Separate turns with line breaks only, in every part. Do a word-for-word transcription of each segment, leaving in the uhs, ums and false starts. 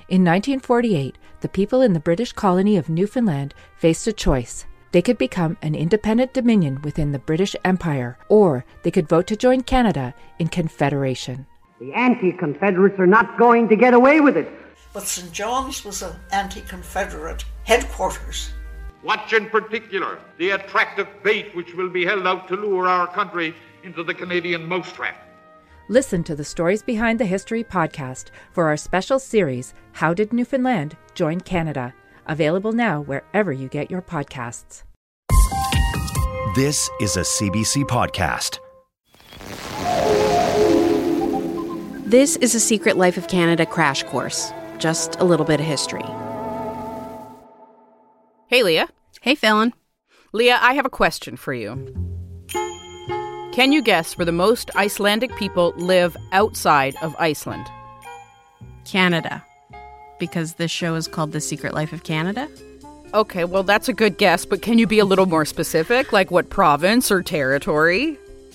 In nineteen forty-eight, the people in the British colony of Newfoundland faced a choice. They could become an independent dominion within the British Empire, or they could vote to join Canada in Confederation.
The anti-Confederates are not going to get away with it.
But Saint John's was an anti-Confederate headquarters.
Watch in particular the attractive bait which will be held out to lure our country into the Canadian mousetrap.
Listen to the Stories Behind the History podcast for our special series, How Did Newfoundland Join Canada? Available now wherever you get your podcasts.
This is a C B C podcast.
This is a Secret Life of Canada crash course. Just a little bit of history.
Hey, Leah.
Hey, Fallon.
Leah, I have a question for you. Can you guess where the most Icelandic people live outside of Iceland?
Canada. Because this show is called The Secret Life of Canada?
Okay, well, that's a good guess, but can you be a little more specific? Like what province or territory?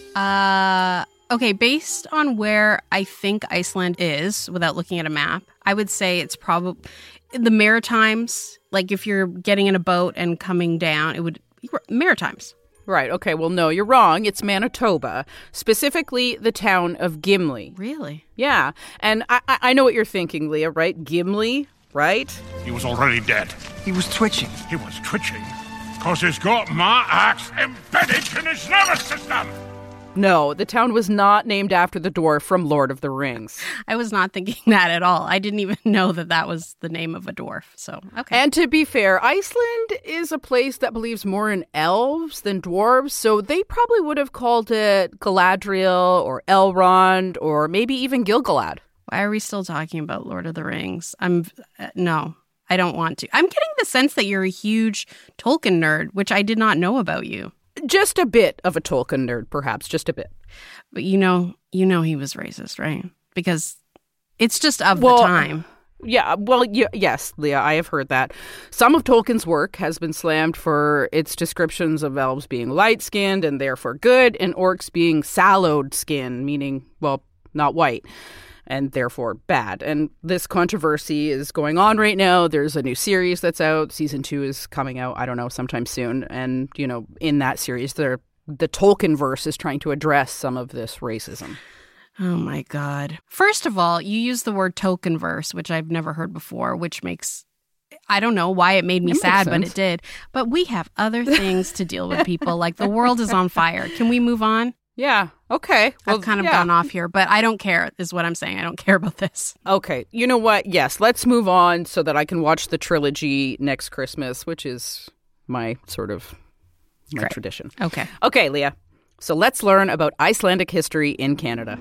Uh, okay, based on where I think Iceland is, without looking at a map, I would say it's probably the Maritimes. Like if you're getting in a boat and coming down, it would Maritimes.
Right, okay, well, no, you're wrong. It's Manitoba, specifically the town of Gimli.
Really?
Yeah, and I, I know what you're thinking, Leah, right? Gimli, right?
He was already dead.
He was twitching.
He was twitching because he's got my axe embedded in his nervous system.
No, the town was not named after the dwarf from Lord of the Rings.
I was not thinking that at all. I didn't even know that that was the name of a dwarf. So, okay.
And to be fair, Iceland is a place that believes more in elves than dwarves, so they probably would have called it Galadriel or Elrond or maybe even Gilgalad.
Why are we still talking about Lord of the Rings? I'm uh, no, I don't want to. I'm getting the sense that you're a huge Tolkien nerd, which I did not know about you.
Just a bit of a Tolkien nerd, perhaps, just a bit.
But you know, you know he was racist, right? Because it's just of
well,
the time.
Yeah, well, y- yes, Leah, I have heard that. Some of Tolkien's work has been slammed for its descriptions of elves being light-skinned and therefore good, and orcs being sallowed skin, meaning, well, not white, and therefore bad. And this controversy is going on right now. There's a new series that's out. Season two is coming out, I don't know, sometime soon. And, you know, in that series, the Tolkienverse is trying to address some of this racism.
Oh, my God. First of all, you use the word Tolkienverse, which I've never heard before, which makes... I don't know why it made me
it
sad, but it did. But we have other things to deal with, people. Like, the world is on fire. Can we move on?
Yeah, okay.
Well, I've kind of
yeah.
gone off here, but I don't care, is what I'm saying. I don't care about this.
Okay, you know what? Yes, let's move on so that I can watch the trilogy next Christmas, which is my sort of my
Great.
tradition.
Okay.
Okay, Leah. So let's learn about Icelandic history in Canada.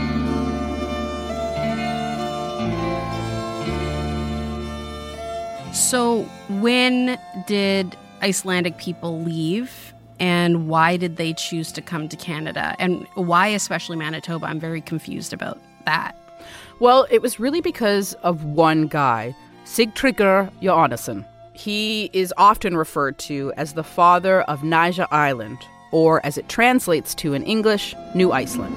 So when did Icelandic people leave? And why did they choose to come to Canada? And why especially Manitoba? I'm very confused about that.
Well, it was really because of one guy, Sigtryggur Jóhannesson. He is often referred to as the father of Naja Island, or as it translates to in English, New Iceland.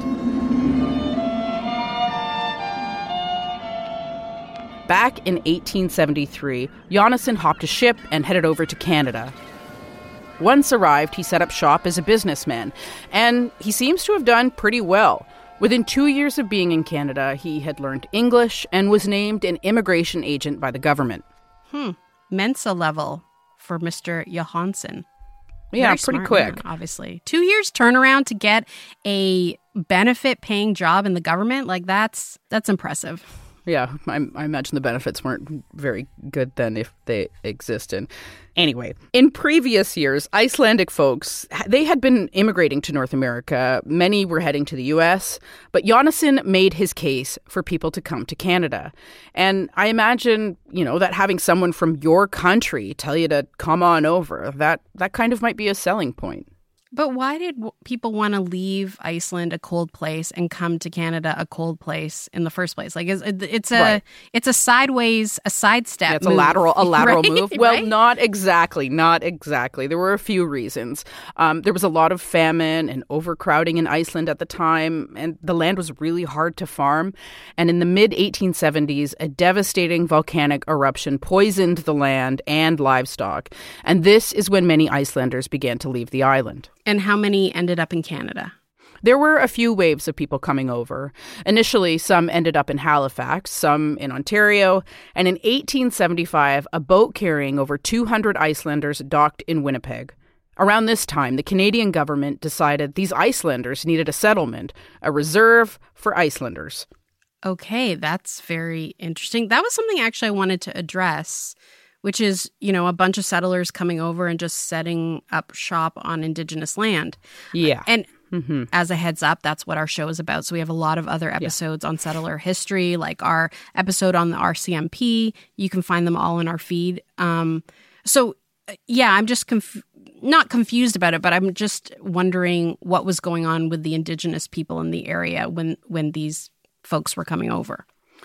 Back in eighteen seventy-three, Jóhannesson hopped a ship and headed over to Canada. Once arrived, he set up shop as a businessman, and he seems to have done pretty well. Within two years of being in Canada, he had learned English and was named an immigration agent by the government.
Hmm. Mensa level for Mister Jóhannesson.
Yeah,
Very
pretty
smart
quick.
Man, obviously. Two years turnaround to get a benefit-paying job in the government? Like, that's that's impressive.
Yeah, I, I imagine the benefits weren't very good then if they existed. Anyway, in previous years, Icelandic folks, they had been immigrating to North America. Many were heading to the U S, but Jóhannesson made his case for people to come to Canada. And I imagine, you know, that having someone from your country tell you to come on over, that, that kind of might be a selling point.
But why did w- people want to leave Iceland a cold place and come to Canada a cold place in the first place? Like, it's, it's a
Right.
it's a sideways, a sidestep.
Yeah, it's
move,
a lateral, a lateral
right?
move. Well,
Right?
not exactly, not exactly. There were a few reasons. Um, there was a lot of famine and overcrowding in Iceland at the time, and the land was really hard to farm. And in the mid eighteen seventies, a devastating volcanic eruption poisoned the land and livestock. And this is when many Icelanders began to leave the island.
And how many ended up in Canada?
There were a few waves of people coming over. Initially, some ended up in Halifax, some in Ontario, and in eighteen seventy-five, a boat carrying over two hundred Icelanders docked in Winnipeg. Around this time, the Canadian government decided these Icelanders needed a settlement, a reserve for Icelanders.
Okay, that's very interesting. That was something actually I wanted to address, which is, you know, a bunch of settlers coming over and just setting up shop on Indigenous land.
Yeah.
And
Mm-hmm.
as a heads up, that's what our show is about. So we have a lot of other episodes yeah. on settler history, like our episode on the R C M P. You can find them all in our feed. Um, so, yeah, I'm just conf- not confused about it, but I'm just wondering what was going on with the Indigenous people in the area when when these folks were coming over.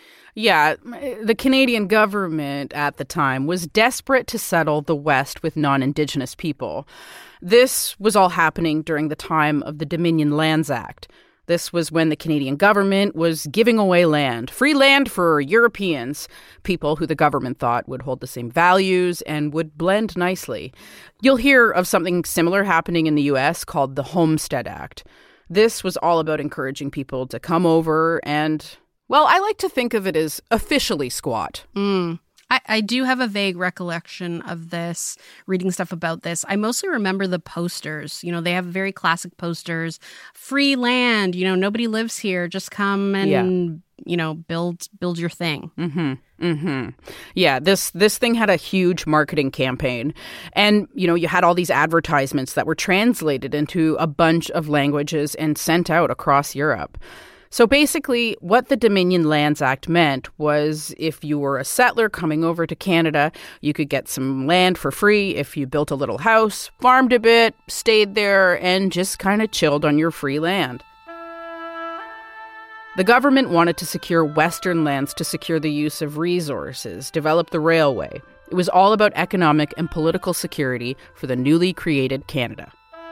Yeah, the Canadian government at the time was desperate to settle the West with non-Indigenous people. This was all happening during the time of the Dominion Lands Act. This was when the Canadian government was giving away land, free land for Europeans, people who the government thought would hold the same values and would blend nicely. You'll hear of something similar happening in the U S called the Homestead Act. This was all about encouraging people to come over and, well, I like to think of it as officially squat.
Mm. I, I do have a vague recollection of this, reading stuff about this. I mostly remember the posters. You know, they have very classic posters. Free land, you know, nobody lives here. Just come and, yeah. you know, build build your thing.
Mm-hmm. Mm-hmm. Yeah, this this thing had a huge marketing campaign. And, you know, you had all these advertisements that were translated into a bunch of languages and sent out across Europe. So basically, what the Dominion Lands Act meant was if you were a settler coming over to Canada, you could get some land for free if you built a little house, farmed a bit, stayed there, and just kind of chilled on your free land. The government wanted to secure Western lands to secure the use of resources, develop the railway. It was all about economic and political security for the newly created Canada.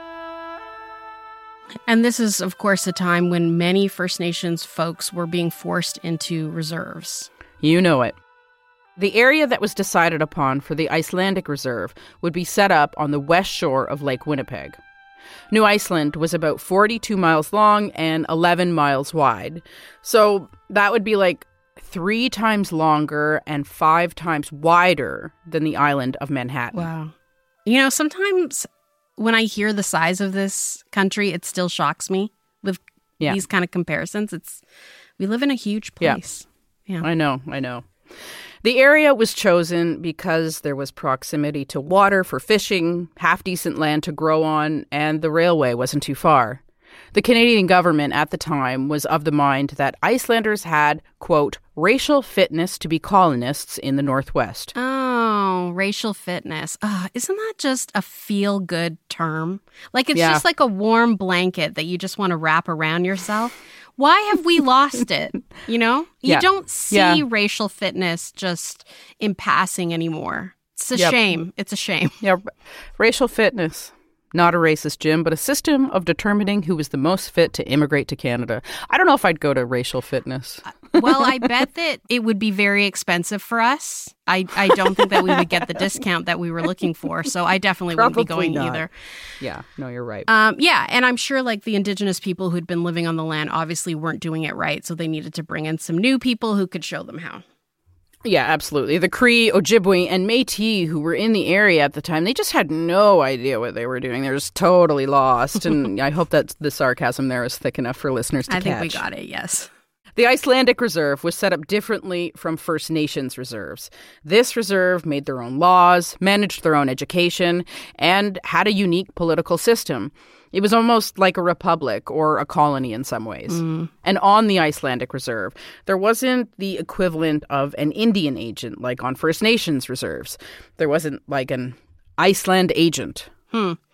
And this is, of course, a time when many First Nations folks were being forced into reserves.
You know it. The area that was decided upon for the Icelandic Reserve would be set up on the west shore of Lake Winnipeg. New Iceland was about forty-two miles long and eleven miles wide. So that would be like three times longer and five times wider than the island of Manhattan.
Wow. You know, sometimes when I hear the size of this country, it still shocks me with yeah. these kind of comparisons. It's we live in a huge place.
Yeah. yeah. I know, I know. The area was chosen because there was proximity to water for fishing, half-decent land to grow on, and the railway wasn't too far. The Canadian government at the time was of the mind that Icelanders had, quote, racial fitness to be colonists in the Northwest.
Oh, racial fitness. Oh, isn't that just a feel-good term? Like, it's
yeah.
just like a warm blanket that you just want to wrap around yourself. Why have we lost it? You know? You
yeah.
don't see
yeah.
racial fitness just in passing anymore. It's a
yep.
shame. It's a shame.
Yeah, racial fitness. Not a racist, Jim, but a system of determining who was the most fit to immigrate to Canada. I don't know if I'd go to racial fitness.
Well, I bet that it would be very expensive for us. I, I don't think that we would get the discount that we were looking for. So I definitely
Probably
wouldn't be going
not.
either.
Yeah, no, you're right.
Um, yeah, and I'm sure like the Indigenous people who'd been living on the land obviously weren't doing it right. So they needed to bring in some new people who could show them how.
Yeah, absolutely. The Cree, Ojibwe, and Métis who were in the area at the time, they just had no idea what they were doing. They were just totally lost. And I hope that the sarcasm there is thick enough for listeners to
I
catch.
think we got it, yes.
The Icelandic Reserve was set up differently from First Nations reserves. This reserve made their own laws, managed their own education, and had a unique political system. It was almost like a republic or a colony in some ways. Mm. And on the Icelandic Reserve, there wasn't the equivalent of an Indian agent like on First Nations reserves. There wasn't like an Iceland agent.
Hmm.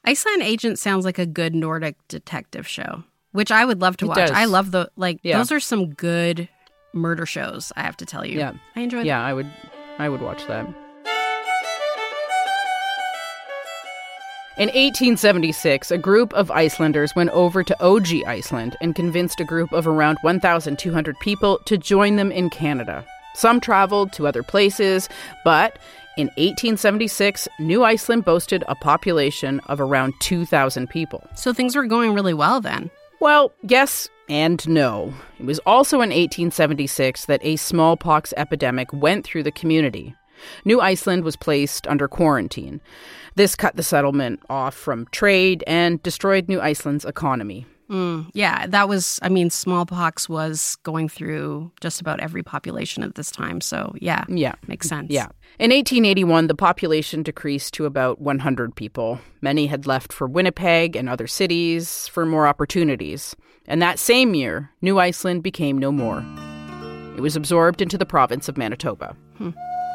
Iceland Agent sounds like a good Nordic detective show, which I would love to
It
watch.
does.
I love the, like,
Yeah.
those are some good murder shows, I have to tell you.
Yeah.
I enjoy
Yeah, I would I would watch that. In eighteen seventy-six, a group of Icelanders went over to O G Iceland and convinced a group of around one thousand two hundred people to join them in Canada. Some traveled to other places, but in eighteen seventy-six, New Iceland boasted a population of around two thousand people.
So things were going really well then.
Well, yes and no. It was also in eighteen seventy-six that a smallpox epidemic went through the community. New Iceland was placed under quarantine. This cut the settlement off from trade and destroyed New Iceland's economy.
Mm, yeah, that was, I mean, smallpox was going through just about every population at this time. So, yeah,
Yeah.
makes sense.
Yeah. In eighteen eighty-one, the population decreased to about one hundred people. Many had left for Winnipeg and other cities for more opportunities. And that same year, New Iceland became no more. It was absorbed into the province of Manitoba.
Hmm.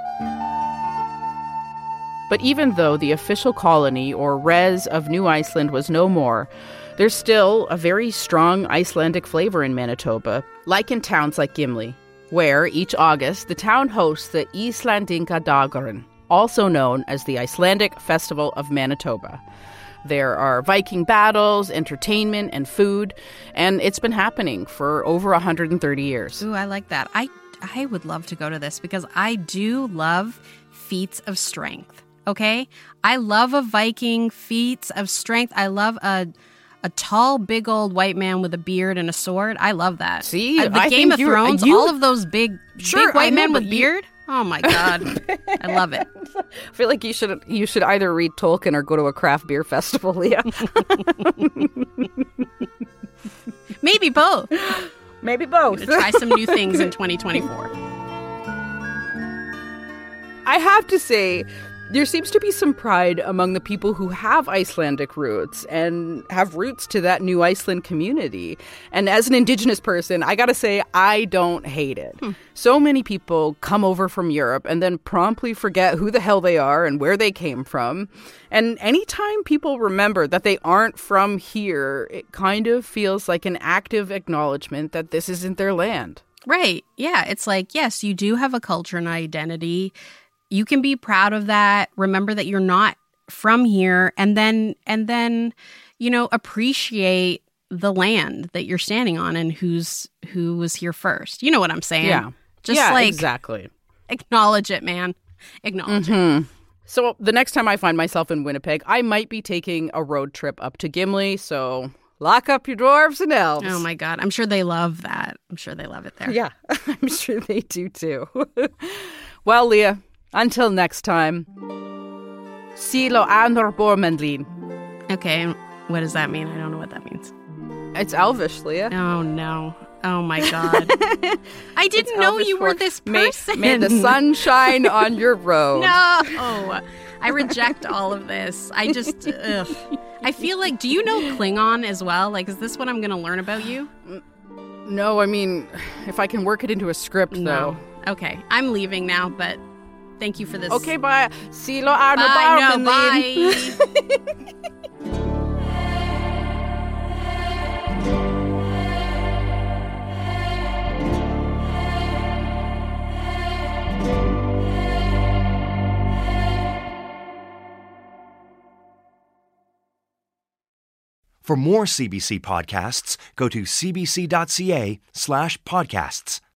But even though the official colony, or res, of New Iceland was no more, there's still a very strong Icelandic flavor in Manitoba, like in towns like Gimli, where each August the town hosts the Íslendingadagurinn, also known as the Icelandic Festival of Manitoba. There are Viking battles, entertainment, and food, and it's been happening for over one hundred thirty years.
Ooh, I like that. I, I would love to go to this because I do love feats of strength. Okay? I love a Viking feats of strength. I love a a tall, big old white man with a beard and a sword. I love that.
See,
Uh, the
I
Game
think
of
you're-
Thrones,
you-
all of those big,
Sure,
big white
I know,
men
but
with
you-
beard. Oh my god, I love it.
I feel like you should you should either read Tolkien or go to a craft beer festival, Leah.
Maybe both.
Maybe both.
To try some new things in twenty twenty-four.
I have to say, there seems to be some pride among the people who have Icelandic roots and have roots to that New Iceland community. And as an Indigenous person, I gotta say, I don't hate it. Hmm. So many people come over from Europe and then promptly forget who the hell they are and where they came from. And anytime people remember that they aren't from here, it kind of feels like an active acknowledgement that this isn't their land.
Right. Yeah. It's like, yes, you do have a culture and identity. You can be proud of that. Remember that you're not from here, and then and then, you know, appreciate the land that you're standing on and who's who was here first. You know what I'm saying?
Yeah.
Just
yeah,
like
exactly.
Acknowledge it, man. Acknowledge
Mm-hmm.
it.
So the next time I find myself in Winnipeg, I might be taking a road trip up to Gimli. So lock up your dwarves and elves.
Oh my God. I'm sure they love that. I'm sure they love it there.
Yeah, I'm sure they do too. Well, Leah, until next time. Silo anor bormendlin.
Okay. What does that mean? I don't know what that means.
It's Elvish, Leah.
Oh no. Oh my God. I didn't
It's
know
Elvish
you were
for,
this
May,
person.
may the sun shine on your road.
No. I reject all of this. I just, ugh. I feel like, do you know Klingon as well? Like, is this what I'm going to learn about you?
No, I mean, if I can work it into a script,
No.
though.
Okay. I'm leaving now, but thank you for this.
Okay, bye. Silo anor
Bye. No,
bormendlin.
bye.
For more C B C podcasts, go to cbc.ca slash podcasts.